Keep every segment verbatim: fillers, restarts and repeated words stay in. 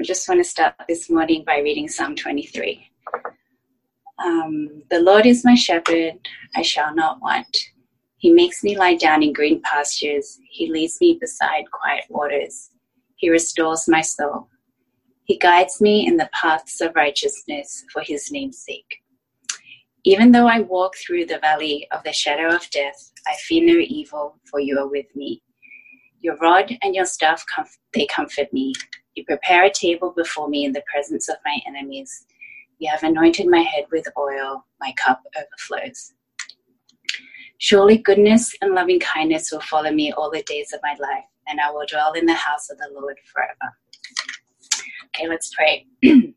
just want to start this morning by reading Psalm twenty-three. Um, the Lord is my shepherd, I shall not want. He makes me lie down in green pastures. He leads me beside quiet waters. He restores my soul. He guides me in the paths of righteousness for his name's sake. Even though I walk through the valley of the shadow of death, I fear no evil, for you are with me. Your rod and your staff, comf- they comfort me. You prepare a table before me in the presence of my enemies. You have anointed my head with oil. My cup overflows. Surely goodness and loving kindness will follow me all the days of my life, and I will dwell in the house of the Lord forever. Okay, let's pray.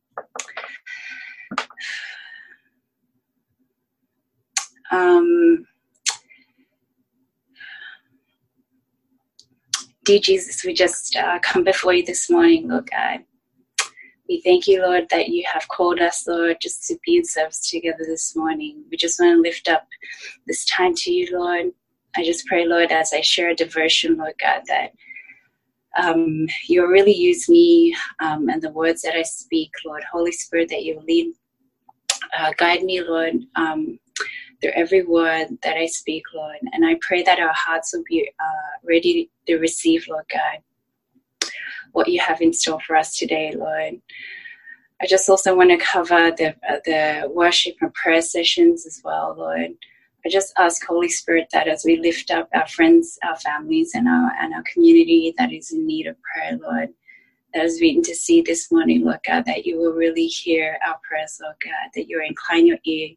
um, dear Jesus, we just uh, come before you this morning, Lord God. We thank you, Lord, that you have called us, Lord, just to be in service together this morning. We just want to lift up this time to you, Lord. I just pray, Lord, as I share a devotion, Lord God, that um, you'll really use me um, and the words that I speak, Lord. Holy Spirit, that you lead, uh, guide me, Lord, um, through every word that I speak, Lord. And I pray that our hearts will be uh, ready to receive, Lord God, what you have in store for us today, Lord. I just also want to cover the uh, the worship and prayer sessions as well, Lord. I just ask, Holy Spirit, that as we lift up our friends, our families, and our and our community that is in need of prayer, Lord, that as we intercede this morning, Lord God, that you will really hear our prayers, Lord God, that you will incline your ear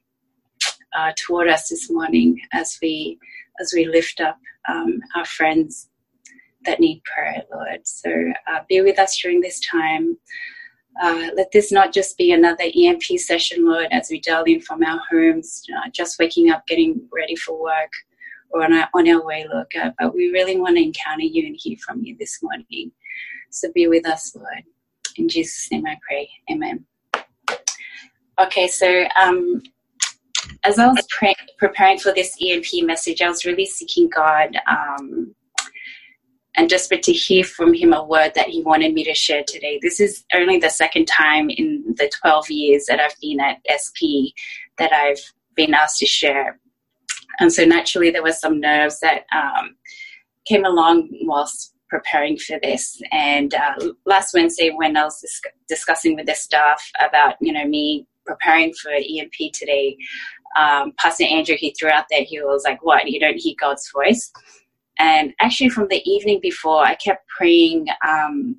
uh, toward us this morning as we as we lift up um, our friends that need prayer, Lord. So uh, be with us during this time. Uh, let this not just be another E M P session, Lord, as we dial in from our homes, uh, just waking up, getting ready for work, or on our, on our way, Lord God. But we really want to encounter you and hear from you this morning. So be with us, Lord. In Jesus' name I pray. Amen. Okay, so um, as I was pre- preparing for this E M P message, I was really seeking God um, and desperate to hear from him a word that he wanted me to share today. This is only the second time in the twelve years that I've been at S P that I've been asked to share. And so naturally there were some nerves that um, came along whilst preparing for this. And uh, last Wednesday when I was dis- discussing with the staff about, you know, me preparing for E M P today, um, Pastor Andrew, he threw out that he was like, what, you don't hear God's voice? And actually from the evening before, I kept praying, um,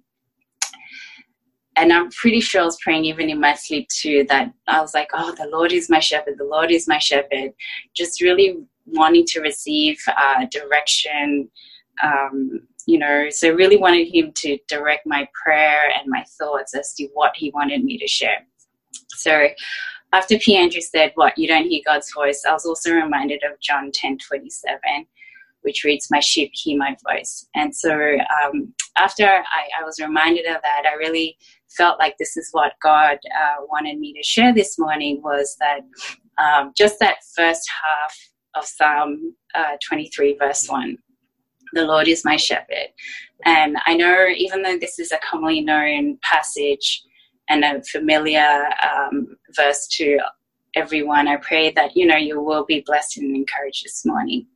and I'm pretty sure I was praying even in my sleep too, that I was like, oh, the Lord is my shepherd, the Lord is my shepherd, just really wanting to receive uh, direction, um, you know, so really wanted him to direct my prayer and my thoughts as to what he wanted me to share. So after P. Andrew said, what, you don't hear God's voice, I was also reminded of John ten twenty-seven, which reads, my sheep hear my voice. And so um, after I, I was reminded of that, I really felt like this is what God uh, wanted me to share this morning, was that um, just that first half of Psalm uh, twenty-three, verse one, the Lord is my shepherd. And I know even though this is a commonly known passage and a familiar um, verse to everyone, I pray that, you know, you will be blessed and encouraged this morning.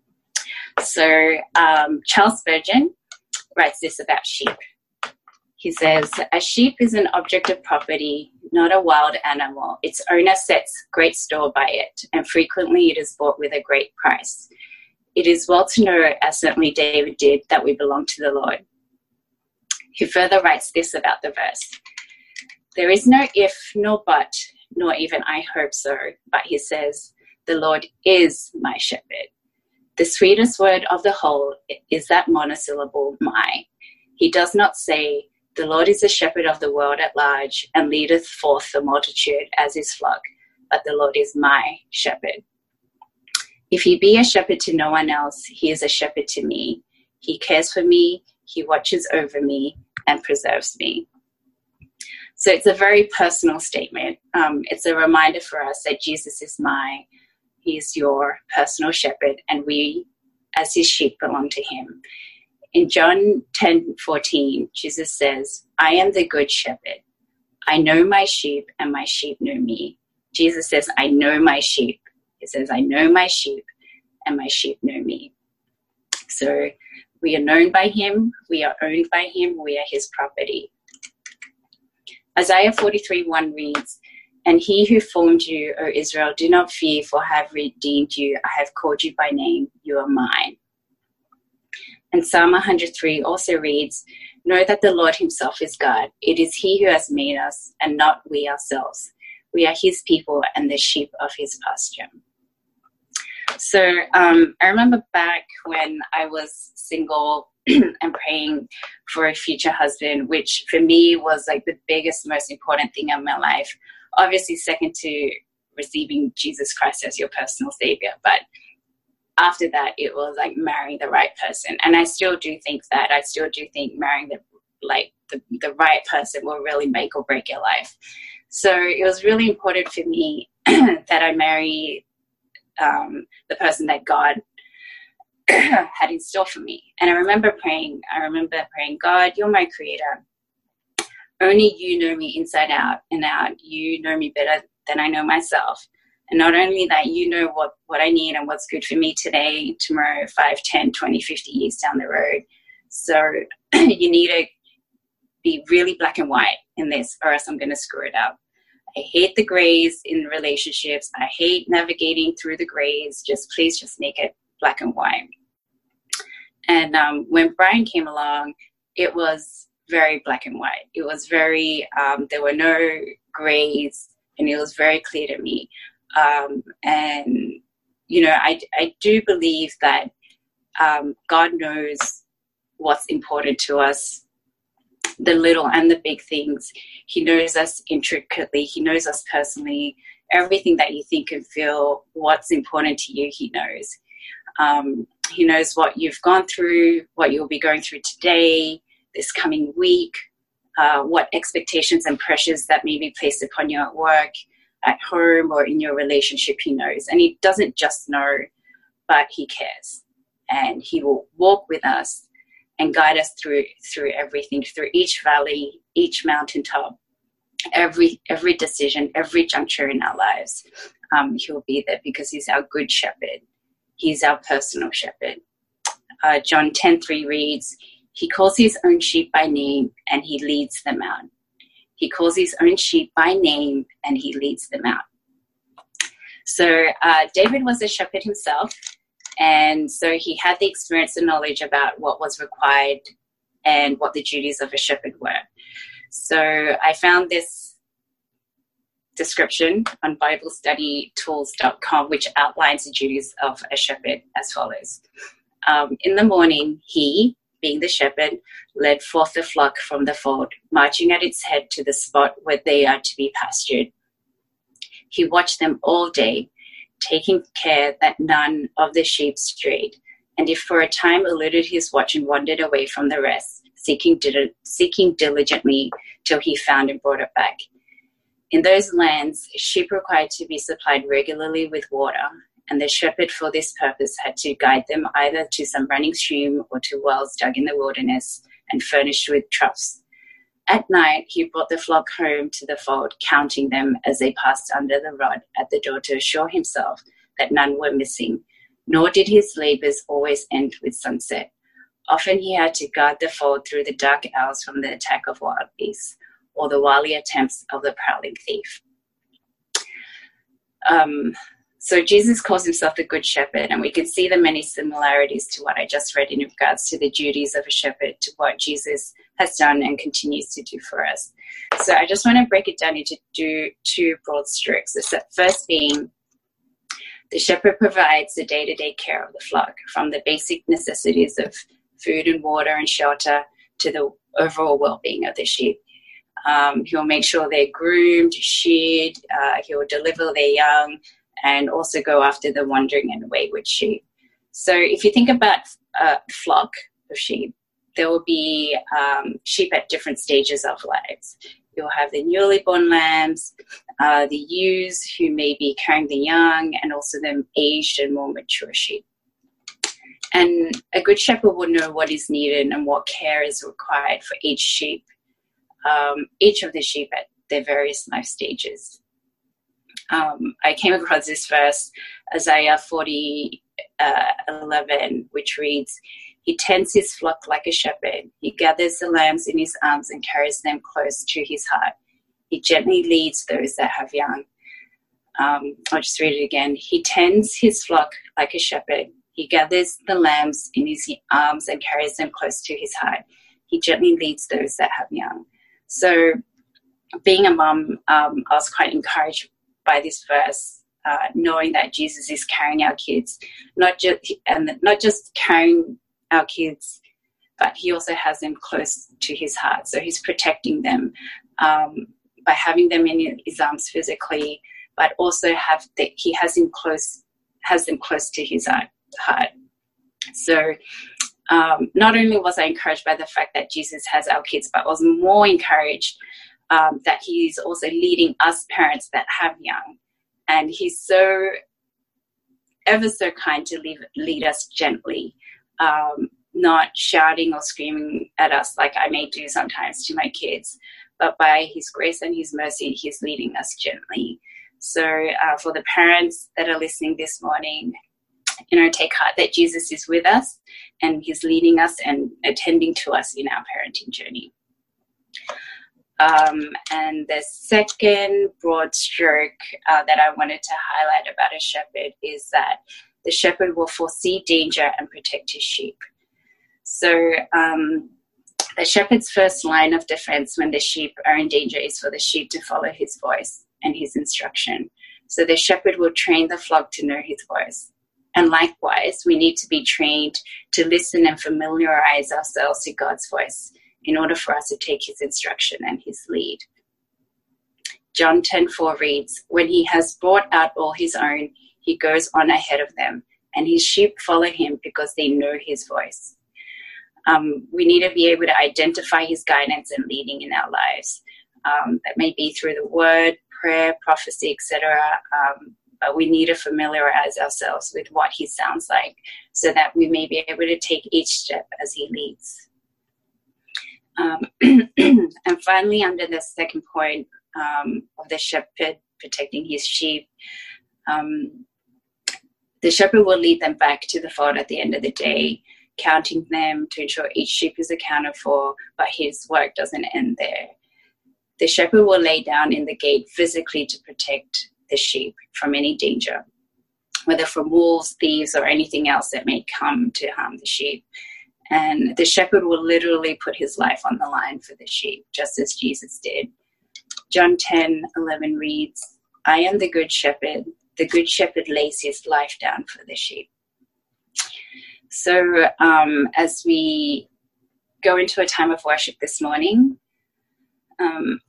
So um, Charles Spurgeon writes this about sheep. He says, a sheep is an object of property, not a wild animal. Its owner sets great store by it, and frequently it is bought with a great price. It is well to know, as certainly David did, that we belong to the Lord. He further writes this about the verse. There is no if nor but, nor even I hope so, but he says, the Lord is my shepherd. The sweetest word of the whole is that monosyllable, my. He does not say, the Lord is the shepherd of the world at large and leadeth forth the multitude as his flock, but the Lord is my shepherd. If he be a shepherd to no one else, he is a shepherd to me. He cares for me, he watches over me, and preserves me. So it's a very personal statement. Um, it's a reminder for us that Jesus is my He is your personal shepherd, and we, as his sheep, belong to him. In John ten fourteen, Jesus says, I am the good shepherd. I know my sheep and my sheep know me. Jesus says, I know my sheep. He says, I know my sheep and my sheep know me. So we are known by him. We are owned by him. We are his property. Isaiah forty-three one reads, and he who formed you, O Israel, do not fear, for I have redeemed you. I have called you by name. You are mine. And Psalm one hundred three also reads, know that the Lord himself is God. It is he who has made us and not we ourselves. We are his people and the sheep of his pasture. So um, I remember back when I was single and praying for a future husband, which for me was like the biggest, most important thing in my life. Obviously second to receiving Jesus Christ as your personal savior. But after that, it was like marrying the right person. And I still do think that. I still do think marrying the like the, the right person will really make or break your life. So it was really important for me that I marry um, the person that God had in store for me. And I remember praying, I remember praying, God, you're my creator. Only you know me inside out and out. You know me better than I know myself. And not only that, you know what, what I need and what's good for me today, tomorrow, five, ten, twenty, fifty years down the road. So you need to be really black and white in this, or else I'm going to screw it up. I hate the grays in relationships. I hate navigating through the grays. Just please just make it black and white. And um, when Brian came along, it was very black and white. It was very, um, there were no grays, and it was very clear to me. Um, and, you know, I, I do believe that um, God knows what's important to us, the little and the big things. He knows us intricately. He knows us personally. Everything that you think and feel, what's important to you, he knows. Um, he knows what you've gone through, what you'll be going through today, this coming week, uh, what expectations and pressures that may be placed upon you at work, at home, or in your relationship. He knows. And he doesn't just know, but he cares. And he will walk with us and guide us through through everything, through each valley, each mountaintop, every every decision, every juncture in our lives. Um, he'll be there because he's our good shepherd. He's our personal shepherd. Uh, John ten three reads, he calls his own sheep by name and he leads them out. He calls his own sheep by name and he leads them out. So uh, David was a shepherd himself. And so he had the experience and knowledge about what was required and what the duties of a shepherd were. So I found this description on bible study tools dot com, which outlines the duties of a shepherd as follows. Um, in the morning, he, being the shepherd, led forth the flock from the fold, marching at its head to the spot where they are to be pastured. He watched them all day, taking care that none of the sheep strayed, and if for a time eluded his watch and wandered away from the rest, seeking, dil- seeking diligently till he found and brought it back. In those lands, sheep required to be supplied regularly with water, and the shepherd for this purpose had to guide them either to some running stream or to wells dug in the wilderness and furnished with troughs. At night, he brought the flock home to the fold, counting them as they passed under the rod at the door to assure himself that none were missing, nor did his labors always end with sunset. Often he had to guard the fold through the dark hours from the attack of wild beasts or the wily attempts of the prowling thief. Um, so Jesus calls himself the Good Shepherd, and we can see the many similarities to what I just read in regards to the duties of a shepherd, to what Jesus has done and continues to do for us. So I just want to break it down into do, two broad strokes. The first being the shepherd provides the day-to-day care of the flock, from the basic necessities of food and water and shelter to the overall well-being of the sheep. Um, he'll make sure they're groomed, sheared, uh, he'll deliver their young, and also go after the wandering and wayward sheep. So if you think about a flock of sheep, there will be um, sheep at different stages of lives. You'll have the newly born lambs, uh, the ewes who may be carrying the young, and also the aged and more mature sheep. And a good shepherd will know what is needed and what care is required for each sheep, um, each of the sheep at their various life stages. Um, I came across this verse, Isaiah forty, uh, eleven, which reads, "He tends his flock like a shepherd. He gathers the lambs in his arms and carries them close to his heart. He gently leads those that have young." Um, I'll just read it again. "He tends his flock like a shepherd. He gathers the lambs in his arms and carries them close to his heart. He gently leads those that have young." So being a mum, um, I was quite encouraged by this verse, uh, knowing that Jesus is carrying our kids, not just and not just carrying our kids, but he also has them close to his heart. So he's protecting them um, by having them in his arms physically, but also have that he has them close, has them close to his heart. So um, not only was I encouraged by the fact that Jesus has our kids, but I was more encouraged um, that he's also leading us parents that have young. And he's so, ever so kind to lead, lead us gently, um, not shouting or screaming at us like I may do sometimes to my kids, but by his grace and his mercy, he's leading us gently. So uh, for the parents that are listening this morning, you know, take heart that Jesus is with us and he's leading us and attending to us in our parenting journey. Um, and the second broad stroke uh, that I wanted to highlight about a shepherd is that the shepherd will foresee danger and protect his sheep. So um, the shepherd's first line of defense when the sheep are in danger is for the sheep to follow his voice and his instruction. So the shepherd will train the flock to know his voice. And likewise, we need to be trained to listen and familiarize ourselves to God's voice in order for us to take his instruction and his lead. John ten four reads, "When he has brought out all his own, he goes on ahead of them, and his sheep follow him because they know his voice." Um, we need to be able to identify his guidance and leading in our lives. Um, that may be through the word, prayer, prophecy, et cetera. Um, but we need to familiarize ourselves with what he sounds like so that we may be able to take each step as he leads. Um, and finally, under the second point um, of the shepherd protecting his sheep, um, the shepherd will lead them back to the fold at the end of the day, counting them to ensure each sheep is accounted for, but his work doesn't end there. The shepherd will lay down in the gate physically to protect the sheep from any danger, whether from wolves, thieves, or anything else that may come to harm the sheep. And the shepherd will literally put his life on the line for the sheep, just as Jesus did. John ten eleven reads, "I am the good shepherd. The good shepherd lays his life down for the sheep." So um, as we go into a time of worship this morning, um,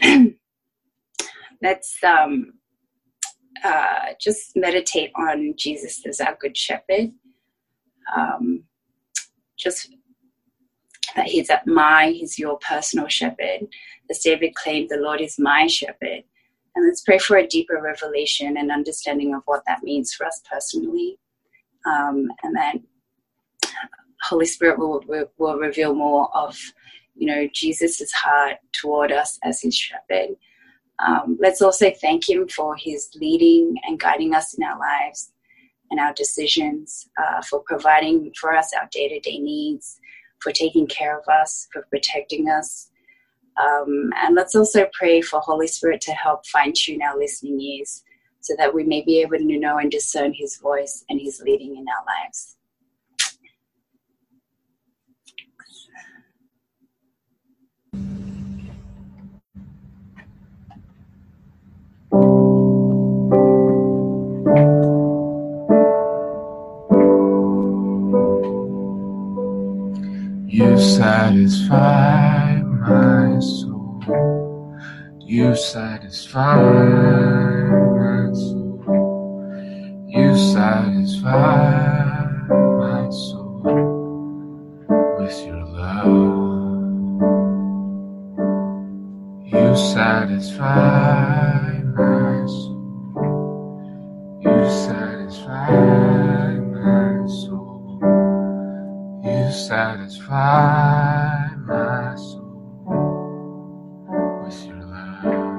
let's um, uh, just meditate on Jesus as our good shepherd. Um, just that he's at my, he's your personal shepherd. As David claimed, the Lord is my shepherd. And let's pray for a deeper revelation and understanding of what that means for us personally. Um, and then Holy Spirit will, will, will reveal more of, you know, Jesus' heart toward us as his shepherd. Um, let's also thank him for his leading and guiding us in our lives and our decisions, uh, for providing for us our day-to-day needs, for taking care of us, for protecting us. Um, and let's also pray for Holy Spirit to help fine-tune our listening ears so that we may be able to know and discern his voice and his leading in our lives. You satisfy my soul. You satisfy my soul. You satisfy my soul with your love. You satisfy my soul. You satisfy my soul satisfy my soul with your love.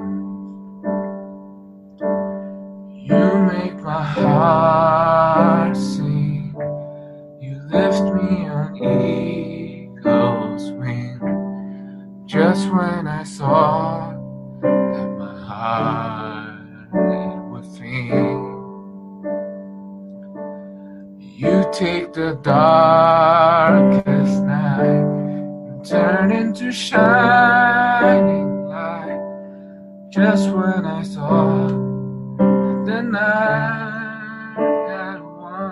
You make my heart sing. You lift me on eagle's wing. Just when I thought that my heart it would faint, you take the darkest night and turn into shining light. Just when I thought that the night had won,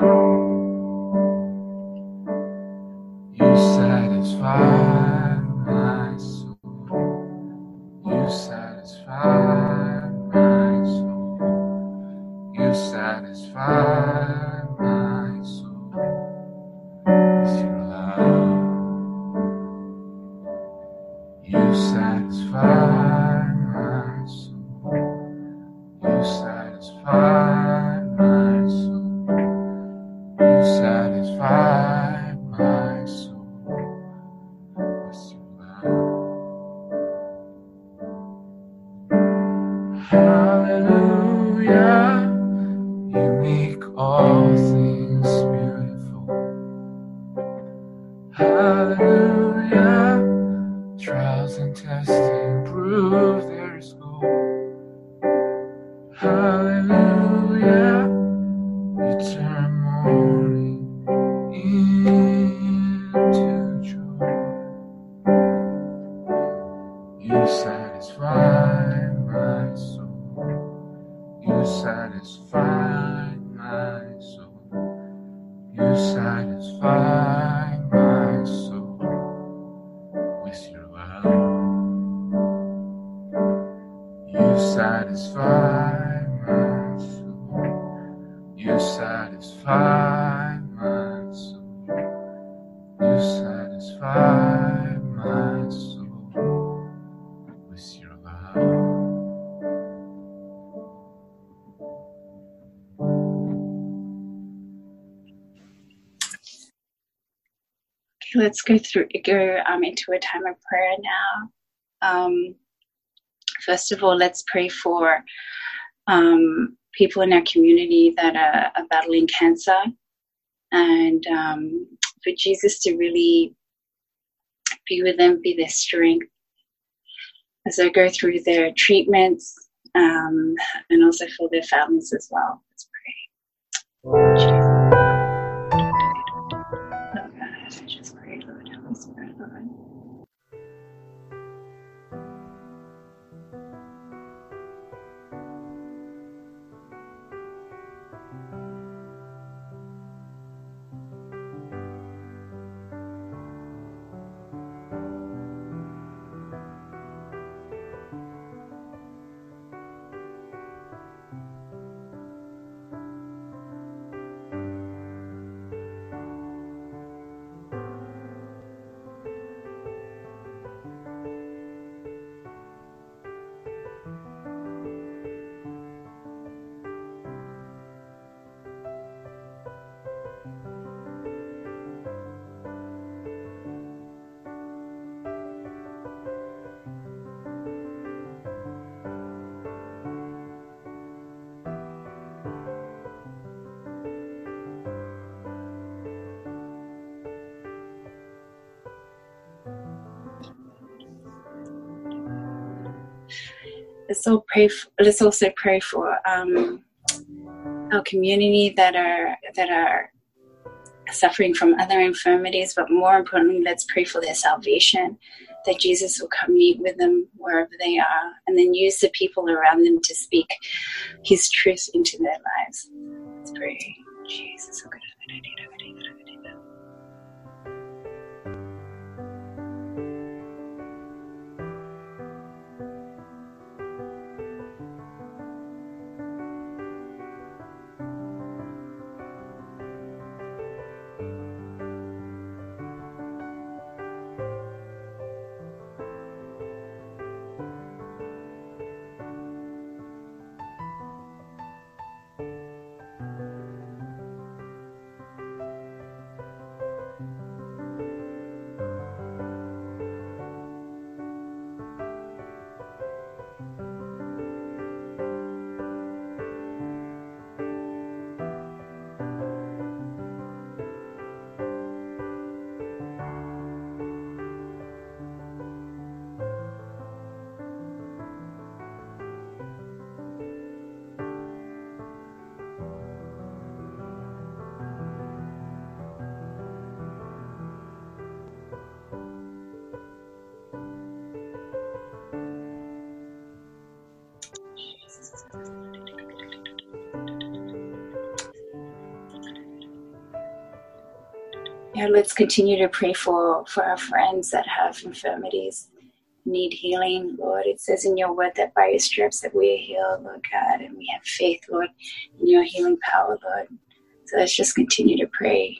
you satisfy my soul. You satisfy my soul. You satisfy my soul with your love. You satisfy my soul. You satisfy my soul. You satisfy my soul with your love. Hallelujah. You make all things beautiful. Hallelujah. Trials and testing prove there is hope. Hallelujah. You turn mourning into joy. You satisfy my soul. You satisfy my soul. You satisfy my soul with your love. You satisfy my soul. You satisfy my soul. You satisfy my soul with your love. Okay, let's go through go um, into a time of prayer now. Um, first of all, let's pray for um, people in our community that are, are battling cancer, and um, for Jesus to really be with them, be their strength as they go through their treatments, um, and also for their families as well. Let's pray. Jesus. Oh God, I just pray, Lord, Holy Spirit, Lord. Let's all pray. For, let's also pray for um, our community that are that are suffering from other infirmities, but more importantly, let's pray for their salvation. That Jesus will come meet with them wherever they are, and then use the people around them to speak His truth into their lives. Let's pray, Jesus. Yeah, let's continue to pray for, for our friends that have infirmities, need healing, Lord. It says in your word that by your stripes that we are healed, Lord God, and we have faith, Lord, in your healing power, Lord. So let's just continue to pray.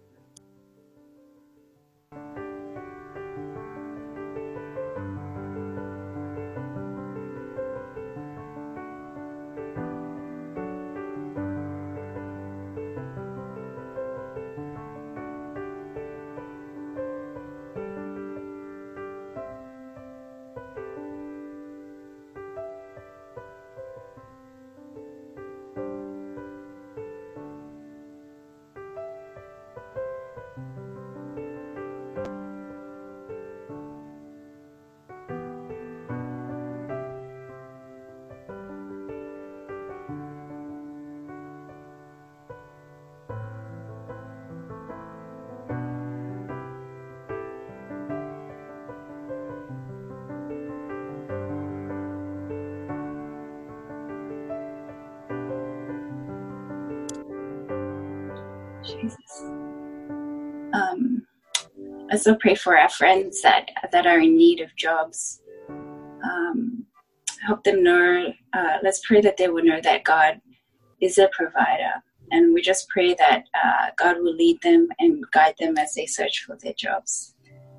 Jesus. Um, let's also pray for our friends that, that are in need of jobs. Um, help them know, uh, let's pray that they will know that God is a provider. And we just pray that uh, God will lead them and guide them as they search for their jobs.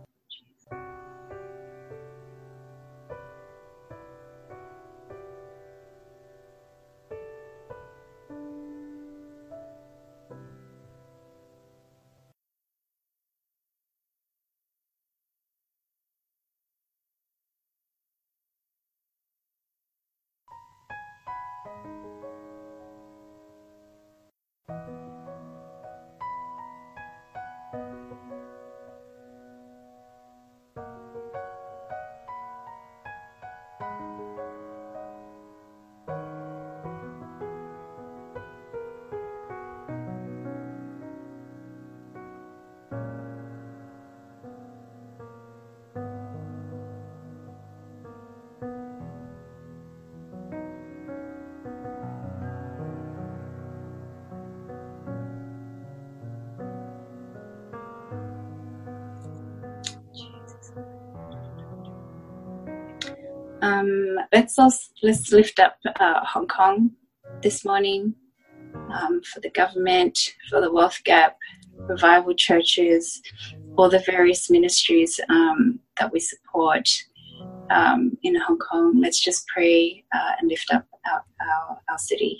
Um, let's also, let's lift up uh, Hong Kong this morning, um, for the government, for the Wealth Gap, revival churches, all the various ministries um, that we support um, in Hong Kong. Let's just pray uh, and lift up our, our, our city.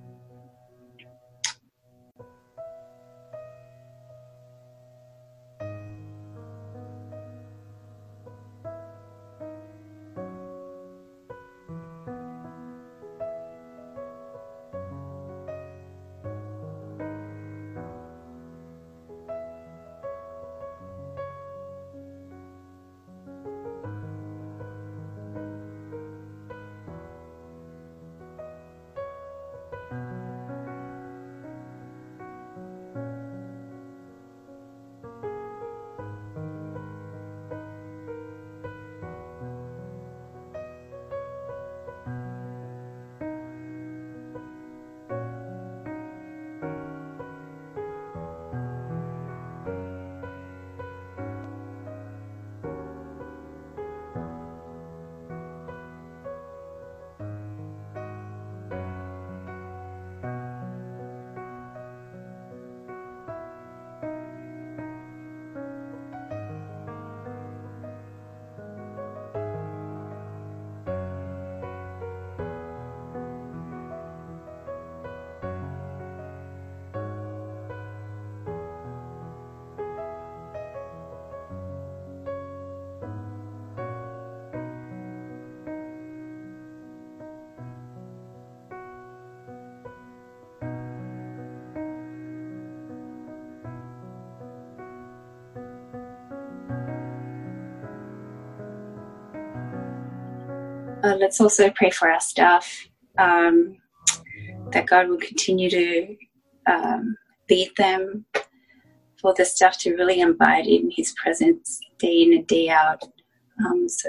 Uh, let's also pray for our staff, um, that God will continue to um, lead them, for the staff to really abide in his presence day in and day out. Um, so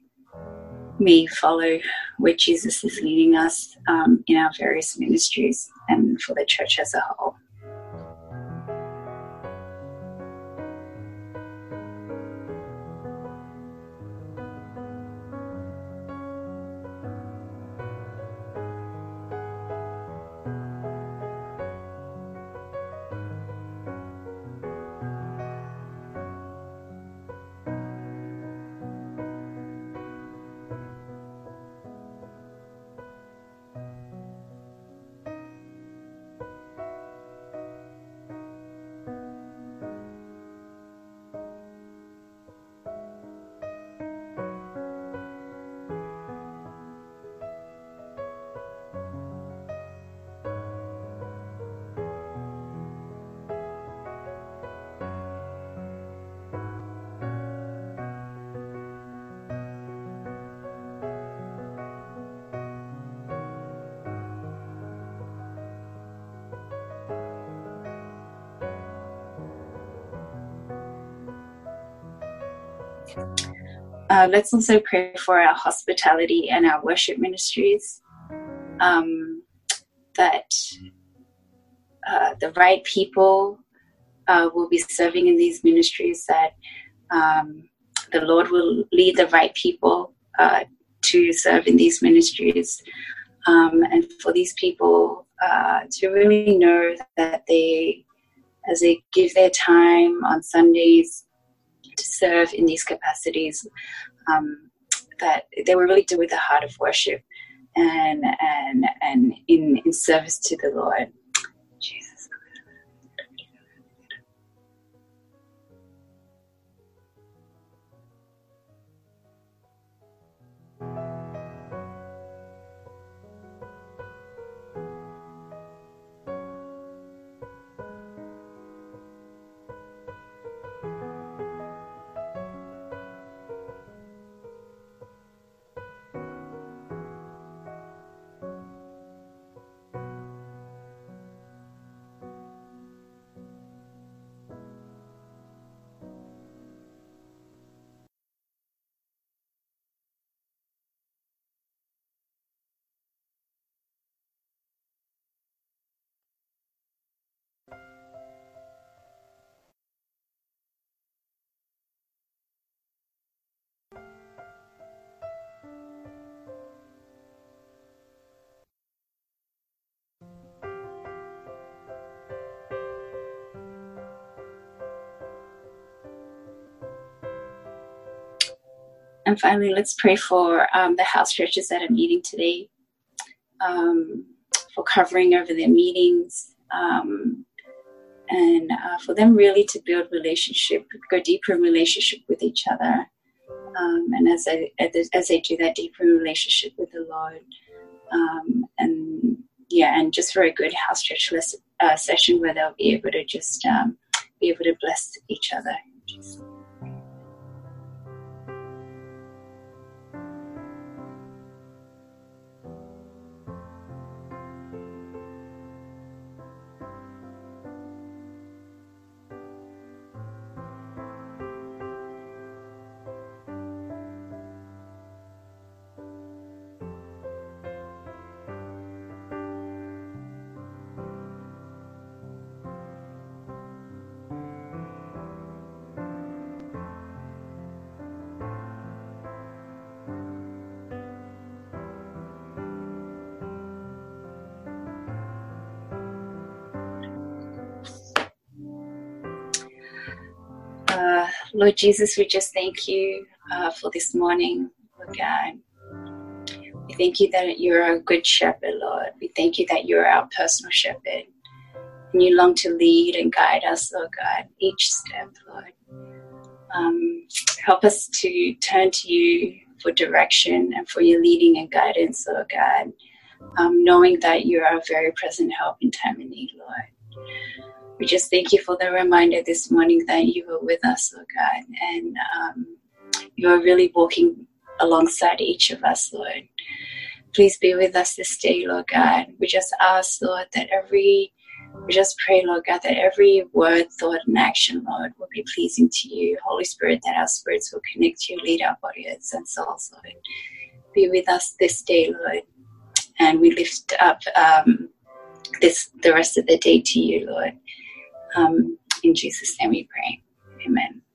may follow where Jesus is leading us um, in our various ministries and for the church as a whole. Uh, let's also pray for our hospitality and our worship ministries, um, that uh, the right people uh, will be serving in these ministries, that um, the Lord will lead the right people uh, to serve in these ministries, um, and for these people uh, to really know that they, as they give their time on Sundays to serve in these capacities, um, that they will really do with a heart of worship and and and in, in service to the Lord. Jesus. And finally, let's pray for um, the house churches that are meeting today, um, for covering over their meetings, um, and uh, for them really to build relationship, go deeper in relationship with each other. Um, and as they, as they do that deeper relationship with the Lord, um, and yeah, and just for a good house church less, uh, session where they'll be able to just um, be able to bless each other. Just, Uh, Lord Jesus, we just thank you uh, for this morning, Lord God. We thank you that you're a good shepherd, Lord. We thank you that you're our personal shepherd, and you long to lead and guide us, Lord God, each step, Lord. Um, help us to turn to you for direction and for your leading and guidance, Lord God, um, knowing that you are a very present help in time of need, Lord. We just thank you for the reminder this morning that you were with us, Lord God, and um, you are really walking alongside each of us, Lord. Please be with us this day, Lord God. We just ask, Lord, that every, we just pray, Lord God, that every word, thought, and action, Lord, will be pleasing to you. Holy Spirit, that our spirits will connect to you, lead our bodies and souls, Lord. Be with us this day, Lord. And we lift up um, this the rest of the day to you, Lord. Um, in Jesus' name we pray. Amen.